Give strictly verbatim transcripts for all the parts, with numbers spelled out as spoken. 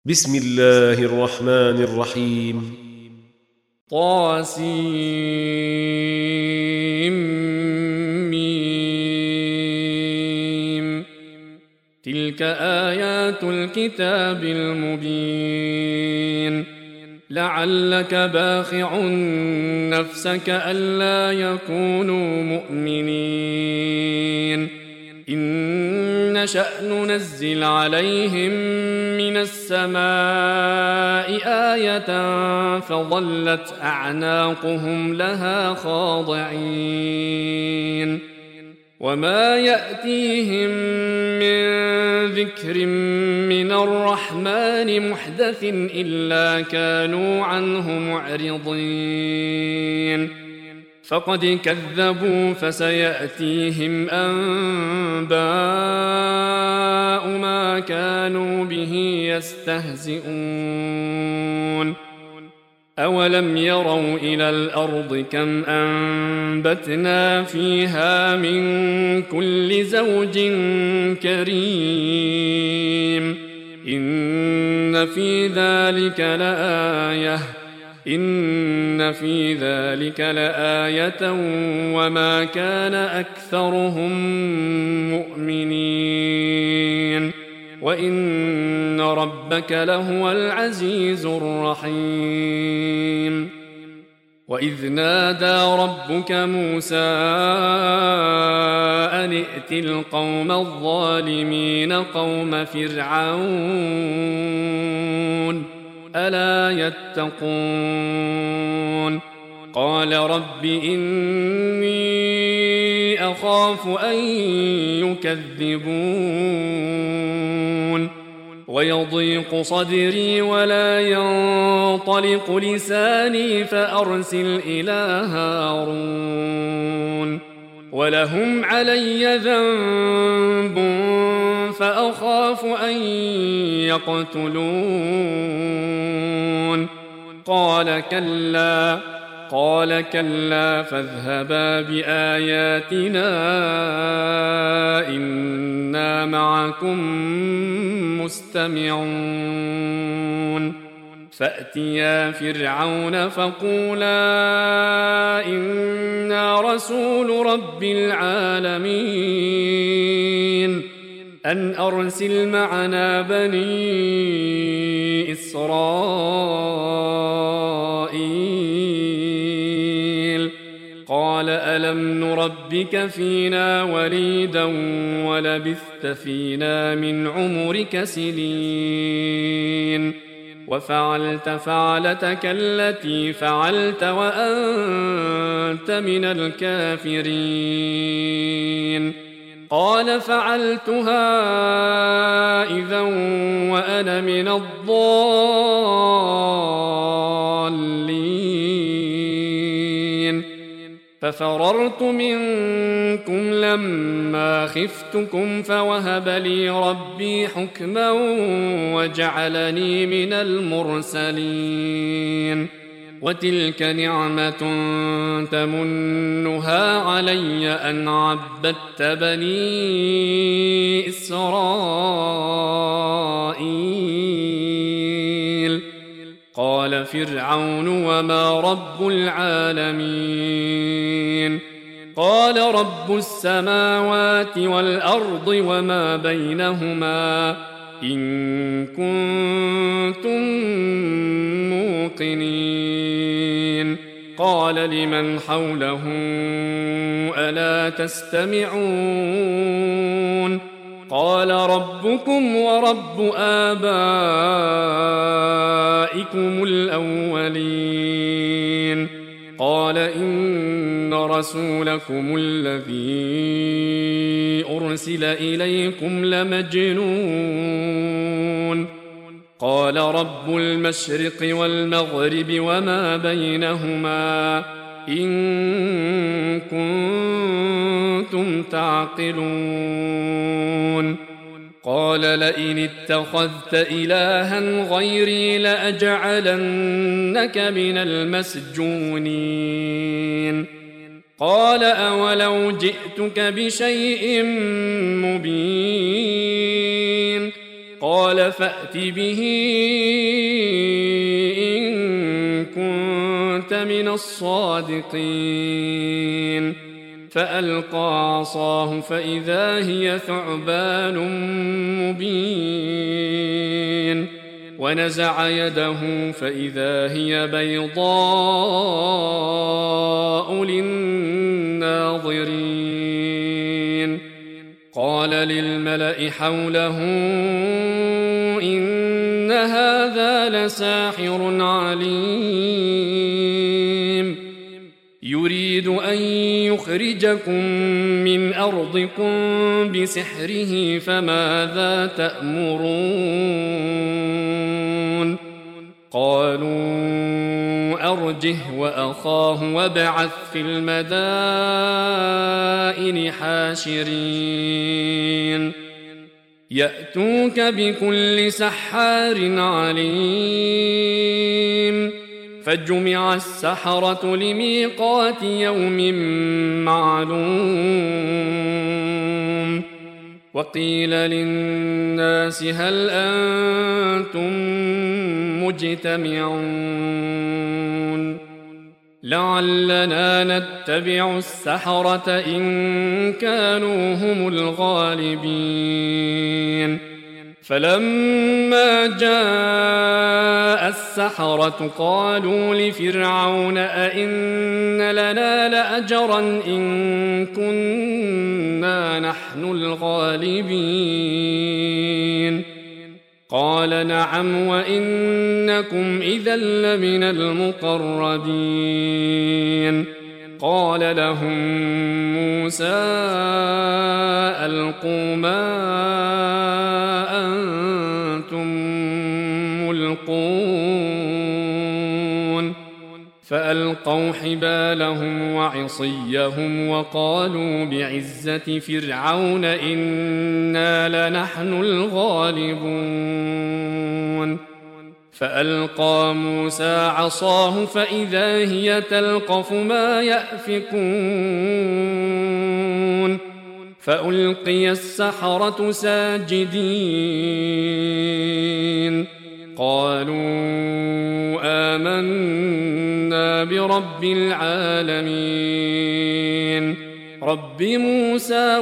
بسم الله الرحمن الرحيم. طاسيم. تلك آيات الكتاب المبين. لعلك باخع نفسك ألا يكونوا مؤمنين إن نشأ ننزل عليهم من السماء آية فظلت أعناقهم لها خاضعين وما يأتيهم من ذكر من الرحمن محدث إلا كانوا عنه معرضين فقد كذبوا فسيأتيهم أنباء ما كانوا به يستهزئون أولم يروا إلى الأرض كم أنبتنا فيها من كل زوج كريم إن في ذلك لآية إن في ذلك لآية وما كان أكثرهم مؤمنين وإن ربك لهو العزيز الرحيم وإذ نادى ربك موسى أن ائت القوم الظالمين قوم فرعون ألا يتقون قال رب إني أخاف أن يكذبون ويضيق صدري ولا ينطلق لساني فأرسل إلى هارون ولهم علي ذنب فأخاف أن يقتلون قال كلا قال كلا فاذهبا بآياتنا إنا معكم مستمعون فأتيا فرعون فقولا إنا رسول رب العالمين أن أرسل معنا بني إسرائيل قال ألم نربك فينا وليدا ولبثت فينا من عمرك سنين وفعلت فعلتك التي فعلت وأنت من الكافرين قال فعلتها إذا وأنا من الضالين ففررت منكم لما خفتكم فوهب لي ربي حكما وجعلني من المرسلين وتلك نعمة تمنها علي أن عبدت بني إسرائيل قال فرعون وما رب العالمين قال رب السماوات والأرض وما بينهما إن كنتم موقنين قال لمن حوله ألا تستمعون قال ربكم ورب آبائكم الأولين قال إن رسولكم الذي أرسل إليكم لمجنون قال رب المشرق والمغرب وما بينهما إن كنتم تعقلون قال لئن اتخذت إلها غيري لأجعلنك من المسجونين قال أولو جئتك بشيء مبين قال فأت به إن كنت من الصادقين فألقى عصاه فإذا هي ثعبان مبين ونزع يده فإذا هي بيضاء للناظرين قال للملأ حوله إن هذا لساحر عليم يريد أن يخرجكم من أرضكم بسحره فماذا تأمرون قالوا أرجه وأخاه وابعث في المدائن حاشرين يأتوك بكل سحار عليم فجمع السحرة لميقات يوم معلوم وقيل للناس هل أنتم مجتمعون لعلنا نتبع السحرة إن كانوا هم الغالبين فلما جاء السحرة قالوا لفرعون أئن لنا لأجرا إن كنا نحن الغالبين قال نعم وإنكم إذا لمن المقربين قال لهم موسى ألقوا ما أنتم ملقون فألقوا حبالهم وعصيهم وقالوا بعزة فرعون إنا لنحن الغالبون فألقى موسى عصاه فإذا هي تلقف ما يأفكون فألقي السحرة ساجدين قالوا آمنا برب العالمين رب موسى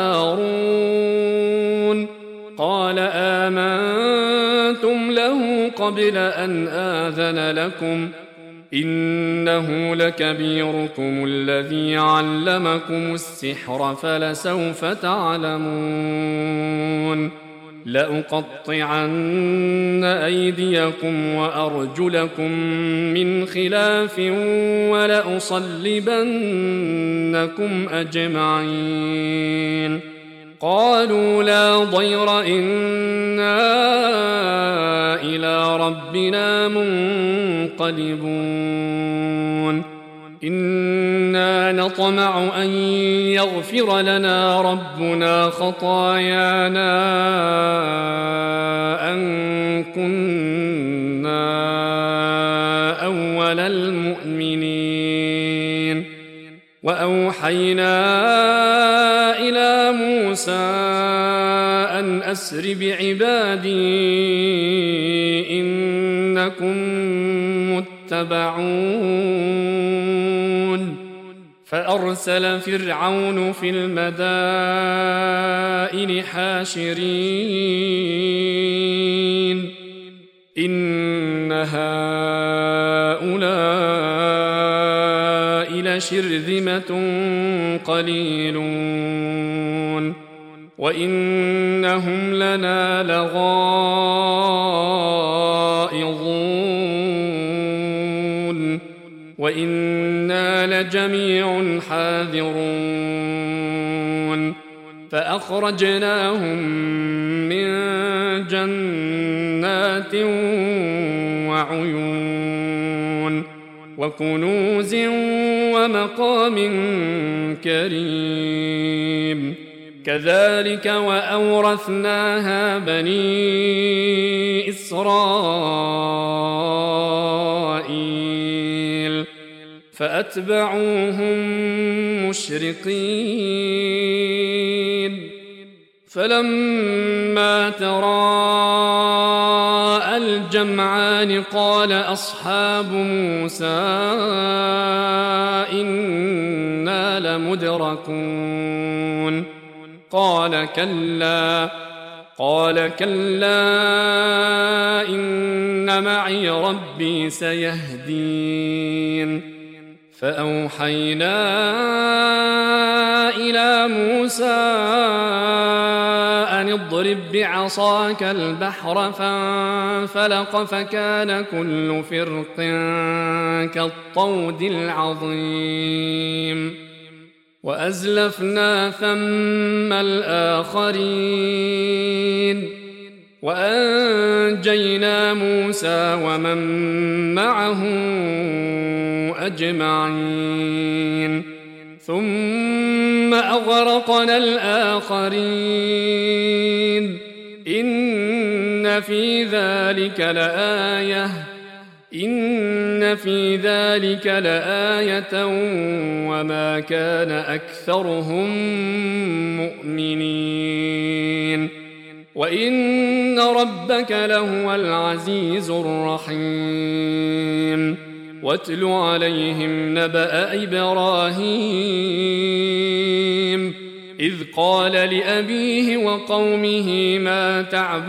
وهارون قال آمنتم له قبل أن آذن لكم إنه لكبيركم الذي علمكم السحر فلسوف تعلمون لأقطعن أيديكم وأرجلكم من خلاف ولأصلبنكم أجمعين قالوا لا ضير إنا إلى ربنا منقلبون إنا نطمع أن يغفر لنا ربنا خطايانا أن كنا أول المؤمنين وأوحينا إلى موسى أن أسر بعبادي إنكم متبعون فأرسل فرعون في المدائن حاشرين إن هؤلاء لشرذمة قليلون وإنهم لنا لغائظون وإنا لجميع حاذرون فأخرجناهم من جنات وعيون وكنوز ومقام كريم كذلك وأورثناها بني إسرائيل فأتبعوهم مشرقين فلما ترى الجمعان قال أصحاب موسى إنا لمدركون قال كلا قال كلا إن معي ربي سيهدين فأوحينا إلى موسى أن اضرب بعصاك البحر فانفلق فكان كل فرق كالطود العظيم وأزلفنا ثم الآخرين وأنجينا موسى ومن معه أجمعين ثم أغرقنا الآخرين إن في ذلك لآية إن في ذلك لآية وما كان أكثرهم مؤمنين وإن ربك لهو العزيز الرحيم واتل عليهم نبأ إبراهيم إذ قال لأبيه وقومه ما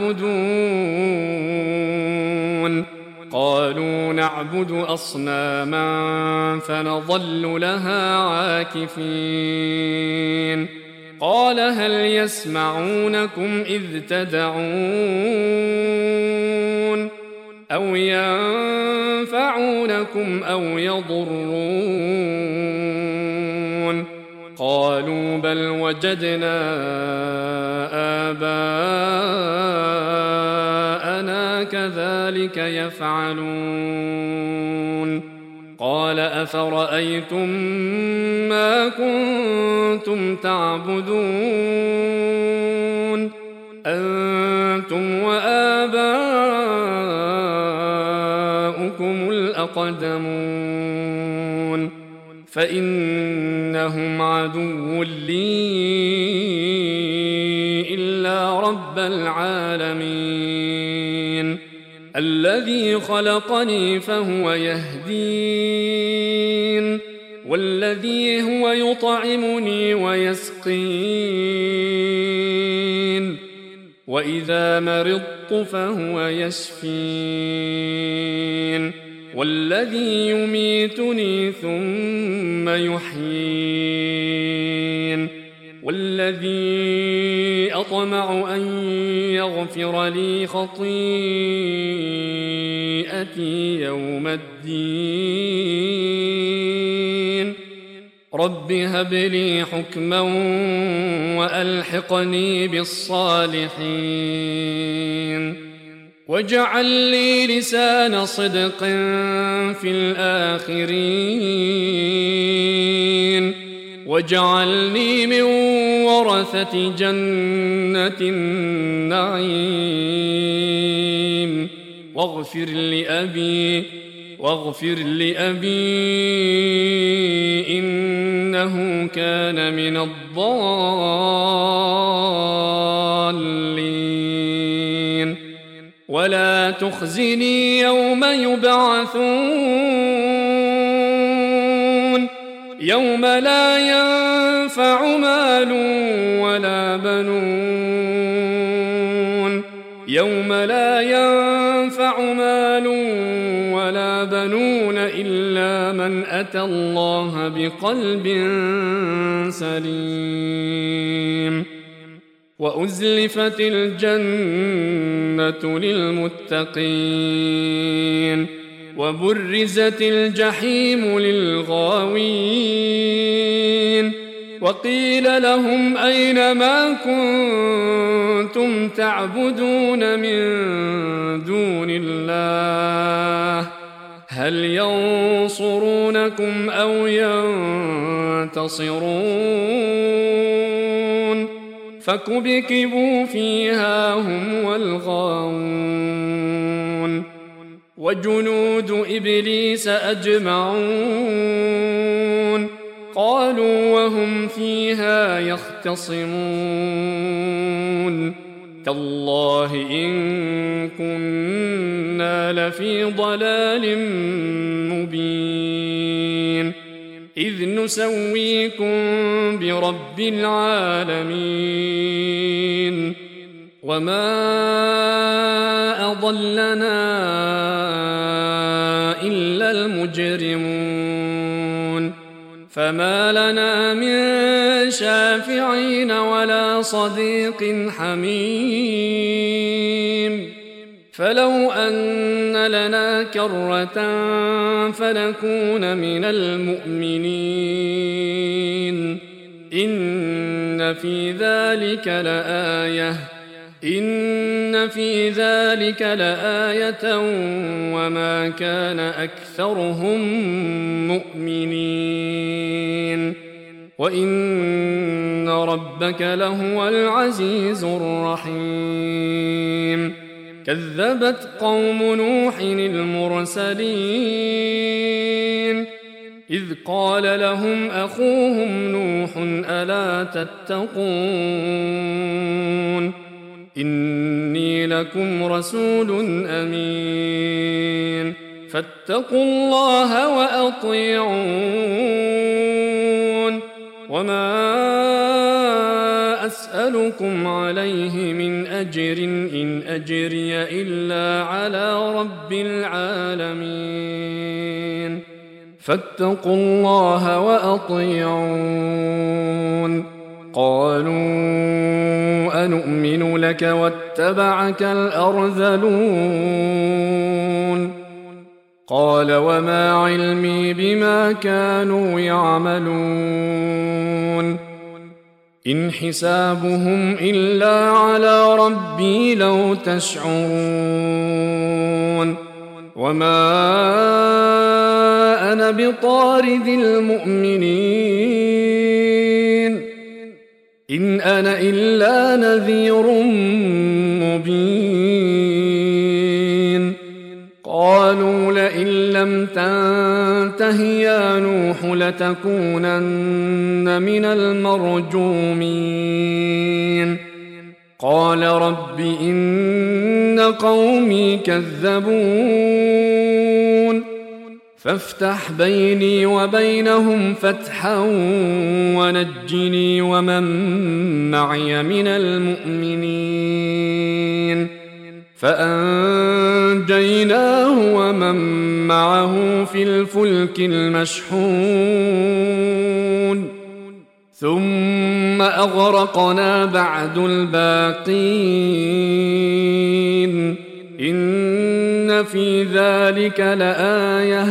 تعبدون قالوا نعبد أصناما فنظل لها عاكفين قال هل يسمعونكم إذ تدعون أو ينفعونكم أو يضرون قالوا بل وجدنا آباءنا كذلك يفعلون قال أفرأيتم ما كنتم تعبدون أنتم وآباؤكم الأقدمون فإنهم عدو لي إلا رب العالمين الذي خلقني فهو يهدين والذي هو يطعمني ويسقين وإذا مرضت فهو يشفين والذي يميتني ثم يحيين والذي أطمع أن يغفر لي خطيئتي يوم الدين رب هب لي حكما وألحقني بالصالحين واجعل لي لسان صدق في الآخرين واجعلني من ورثة جنة النعيم واغفر لأبي واغفر لأبي إنه كان من الضالين ولا تخزني يوم يبعثون يوم لا ينفع مال ولا بنون يوم لا ينفع مال ولا بنون إلا من أتى الله بقلب سليم وأزلفت الجنة للمتقين وبرزت الجحيم للغاوين وقيل لهم أين ما كنتم تعبدون من دون الله هل ينصرونكم أو ينتصرون فكبكبوا فيها هم والغاوون وجنود إبليس أجمعون قالوا وهم فيها يختصمون تالله إن كنا لفي ضلال مبين إذ نسويكم برب العالمين وما أضلنا إلا المجرمون فما لنا من شافعين ولا صديق حميم فلو أن لنا كرة فنكون من المؤمنين إن في ذلك لآية إن في ذلك لآية وما كان أكثرهم مؤمنين وإن ربك لهو العزيز الرحيم كذبت قوم نوح المرسلين إذ قال لهم أخوهم نوح ألا تتقون إني لكم رسول أمين فاتقوا الله وأطيعون وما أسألكم عليه من أجر إن أجري إلا على رب العالمين فاتقوا الله وأطيعون قالوا أنؤمن لك واتبعك الأرذلون قال وما علمي بما كانوا يعملون إن حسابهم إلا على ربي لو تشعرون وما أنا بطارد المؤمنين إن أنا إلا نذير مبين قالوا لئن لم تنته يا نوح لتكونن من المرجومين قال رب إن قومي كذبون فافتح بيني وبينهم فتحا ونجني ومن معي من المؤمنين فأنجيناه ومن معه في الفلك المشحون ثم أغرقنا بعد الباقين إن في ذلك لآية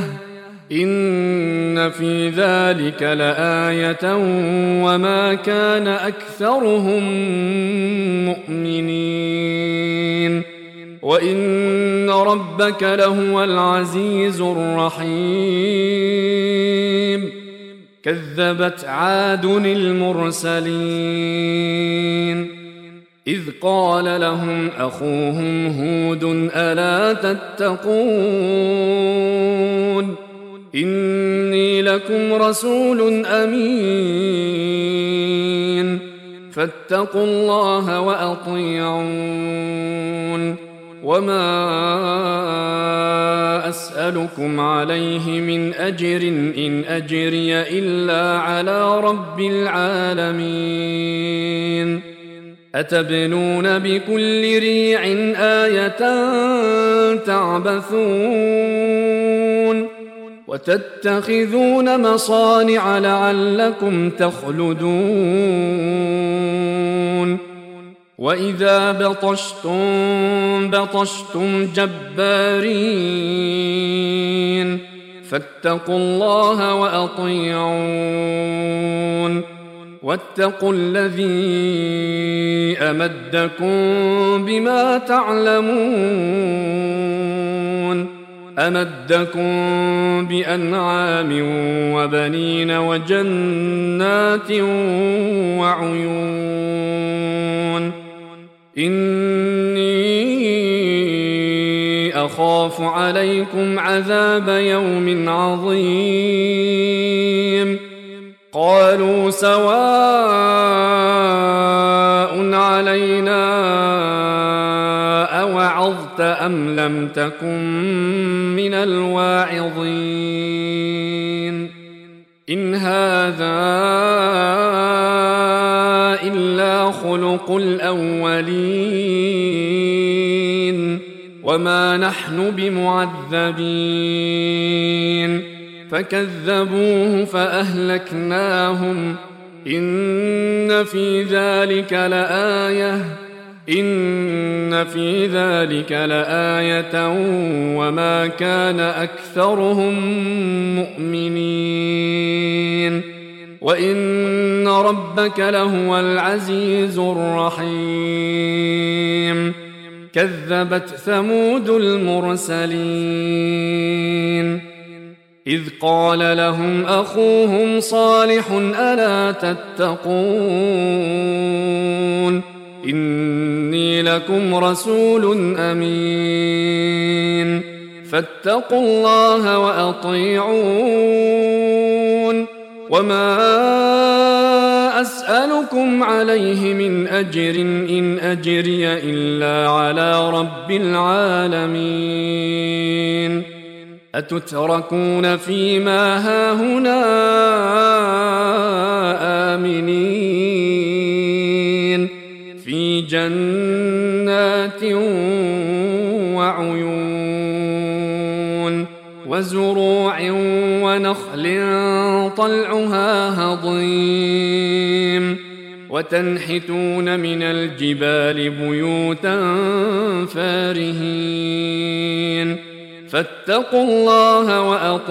إن في ذلك لآية وما كان أكثرهم مؤمنين وإن ربك لهو العزيز الرحيم كذبت عاد المرسلين إذ قال لهم أخوهم هود ألا تتقون إني لكم رسول أمين فاتقوا الله وأطيعون وما أسألكم عليه من أجر إن أجري إلا على رب العالمين أتبنون بكل ريع آية تعبثون وتتخذون مصانع لعلكم تخلدون وإذا بطشتم بطشتم جبارين فاتقوا الله وأطيعون واتقوا الذي أمدكم بما تعلمون أمدكم بأنعام وبنين وجنات وعيون إني أخاف عليكم عذاب يوم عظيم قالوا سواء علينا وعظت أم لم تكن من الواعظين إن هذا إلا خلق الأولين وما نحن بمعذبين فكذبوه فأهلكناهم إن في ذلك لآية إن في ذلك لآية وما كان أكثرهم مؤمنين وإن ربك لهو العزيز الرحيم كذبت ثمود المرسلين إذ قال لهم أخوهم صالح ألا تتقون إني لكم رسول أمين فاتقوا الله وأطيعون وما أسألكم عليه من أجر إن أجري إلا على رب العالمين أتتركون فيما هاهنا آمنين في جنات وعيون وزروع ونخل طلعها هضيم وتنحتون من الجبال بيوتا فارهين فاتقوا الله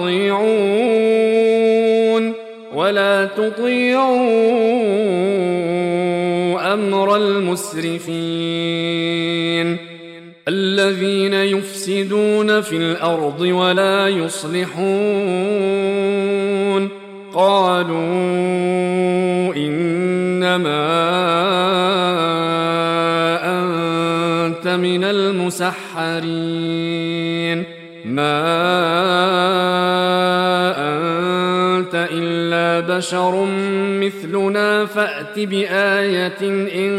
وأطيعون ولا تطيعوا أمر المسرفين الذين يفسدون في الأرض ولا يصلحون قالوا إنما أنت من المسحرين ما أنت إلا بشر مثلنا فأت بآية إن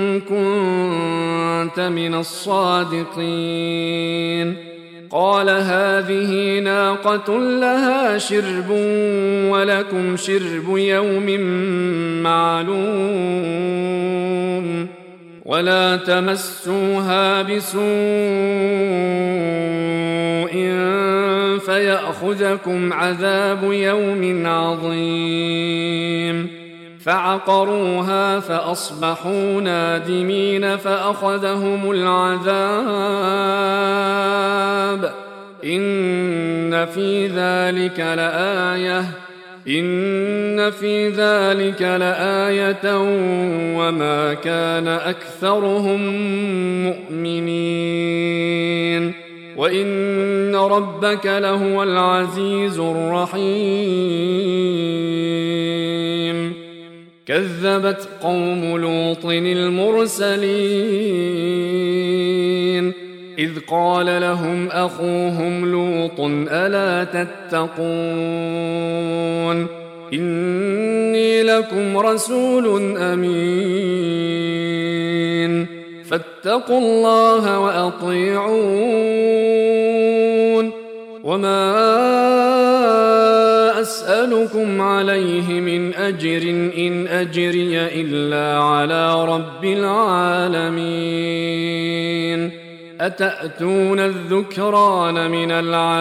كنت من الصادقين قال هذه ناقة لها شرب ولكم شرب يوم معلوم ولا تمسوها بسوء فيأخذكم عذاب يوم عظيم فعقروها فأصبحوا نادمين فأخذهم العذاب إن في ذلك لآية إن في ذلك لآية وما كان أكثرهم مؤمنين وإن ربك لهو العزيز الرحيم كذبت قوم لوط المرسلين إذ قال لهم أخوهم لوط ألا تتقون إني لكم رسول أمين فاتقوا الله وأطيعون وما أسألكم عليه من أجر إن أجري إلا على رب العالمين أتأتون الذكران من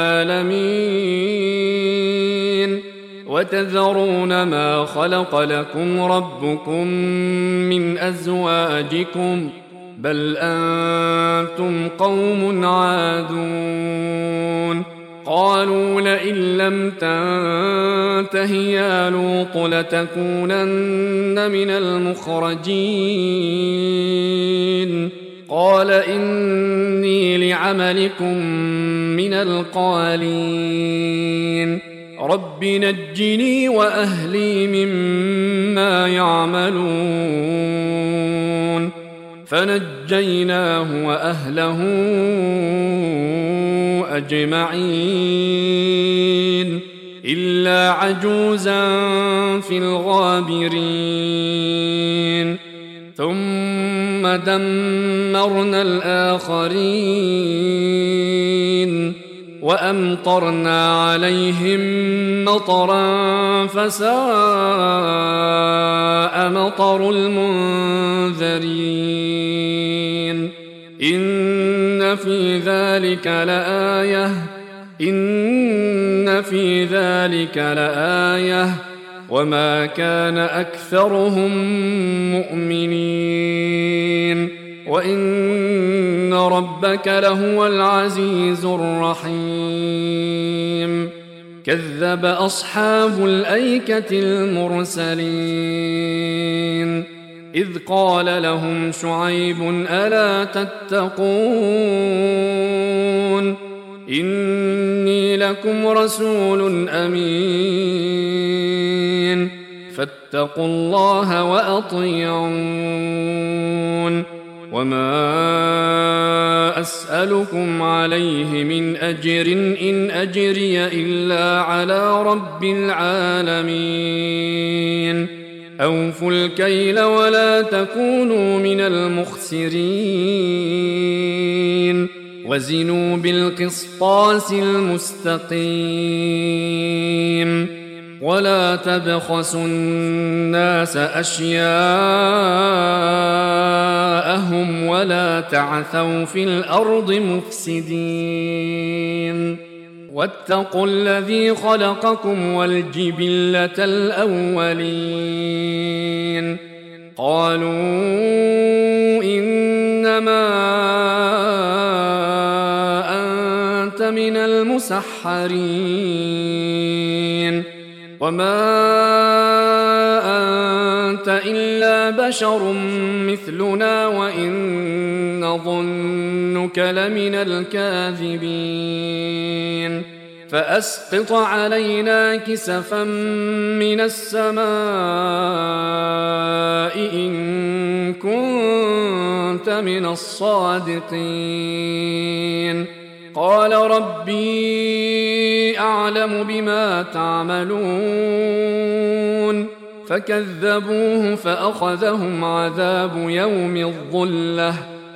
العالمين وتذرون ما خلق لكم ربكم من أزواجكم بل أنتم قوم عادون قالوا لئن لم تنته يا لوط لتكونن من المخرجين قال إني لعملكم من القالين رب نجني وأهلي مما يعملون فنجيناه وأهله أجمعين إلا عجوزا في الغابرين ثم دمرنا الآخرين وأمطرنا عليهم مطرا فساء مطر المنذرين إن في ذلك لآية إن في ذلك لآية وما كان أكثرهم مؤمنين وإن ربك لهو العزيز الرحيم كذب أصحاب الأيكة المرسلين إذ قال لهم شعيب ألا تتقون إني لكم رسول أمين فاتقوا الله وأطيعون وما أسألكم عليه من أجر إن أجري إلا على رب العالمين أوفوا الكيل ولا تكونوا من المخسرين وزنوا بالقسطاس المستقيم ولا تبخسوا الناس أشياءهم ولا تعثوا في الأرض مفسدين واتقوا الذي خلقكم والجبلة الأولين قالوا إنما أنت من المسحرين وما أنت إلا بشر مثلنا وإن نظنك لمن الكاذبين فأسقط علينا كسفا من السماء إن كنت من الصادقين قال ربي أعلم بما تعملون فكذبوه فأخذهم عذاب يوم الظلة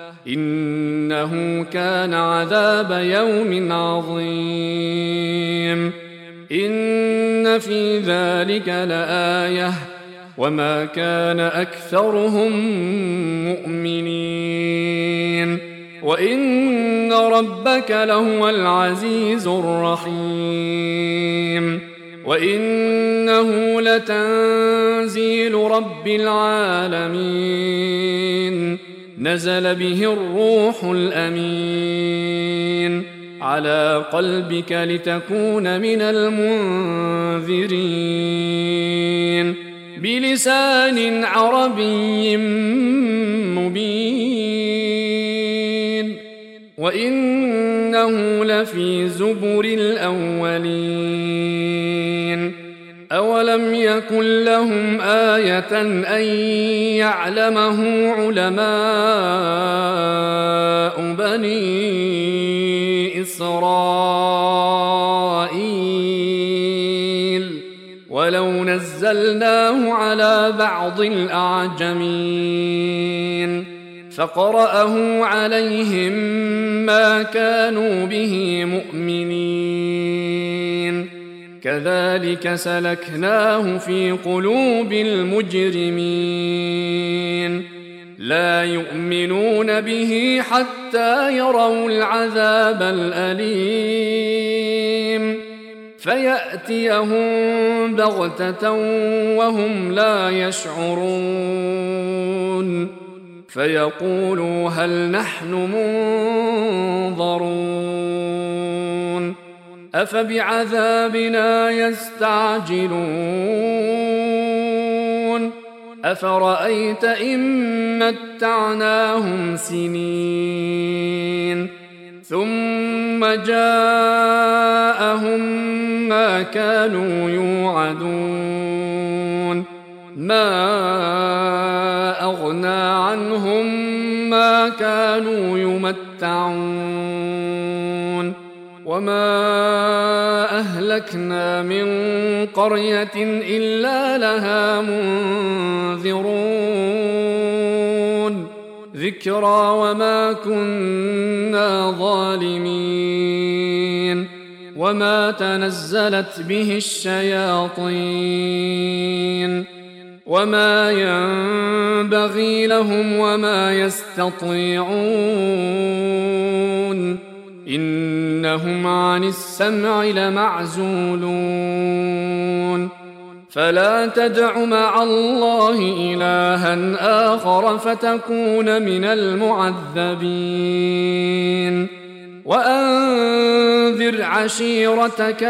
إنه كان عذاب يوم عظيم إن في ذلك لآية وما كان أكثرهم مؤمنين وإن ربك لهو العزيز الرحيم وإنه لتنزيل رب العالمين نزل به الروح الأمين على قلبك لتكون من المنذرين بلسان عربي مبين وإنه لفي زبر الأولين أولم يكن لهم آية أن يعلمه علماء بني إسرائيل ولو نزلناه على بعض الأعجمين فقرأه عليهم ما كانوا به مؤمنين كذلك سلكناه في قلوب المجرمين لا يؤمنون به حتى يروا العذاب الأليم فيأتيهم بغتة وهم لا يشعرون فيقولوا هل نحن منظرون أفبعذابنا يستعجلون أفرأيت إن متعناهم سنين ثم جاءهم ما كانوا يوعدون ما أغنى عنهم ما كانوا يمتعون وما أهلكنا من قرية إلا لها منذرون ذكرى وما كنا ظالمين وما تنزلت به الشياطين وما ينبغي لهم وما يستطيعون إنهم عن السمع لمعزولون فلا تدع مع الله إلها آخر فتكون من المعذبين وأنذر عشيرتك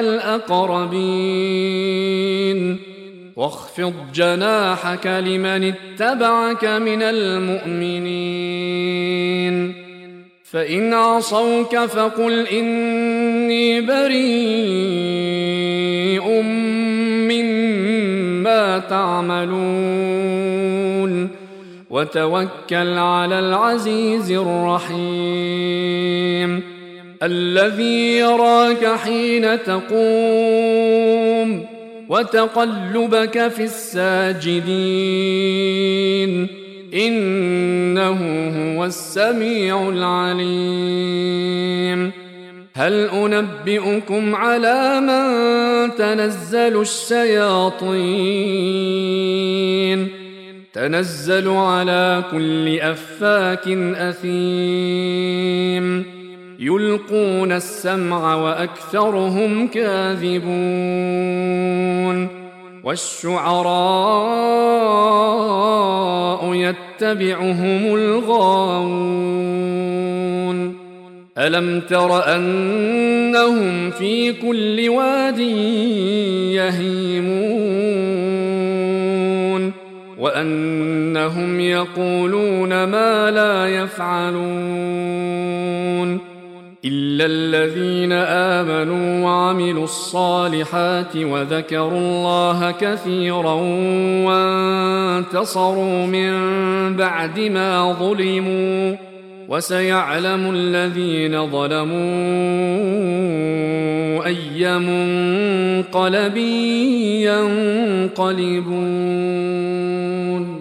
الأقربين واخفض جناحك لمن اتبعك من المؤمنين فإن عصوك فقل إني بريء مما تعملون وتوكل على العزيز الرحيم الذي يراك حين تقوم وتقلبك في الساجدين إنه هو السميع العليم هل أنبئكم على من تنزل الشياطين تنزل على كل أفاك أثيم يلقون السمع وأكثرهم كاذبون والشعراء يتبعهم الغاوون ألم تر أنهم في كل واد يهيمون وأنهم يقولون ما لا يفعلون إلا الذين آمنوا وعملوا الصالحات وذكروا الله كثيرا وانتصروا من بعد ما ظلموا وسيعلم الذين ظلموا أي منقلب ينقلبون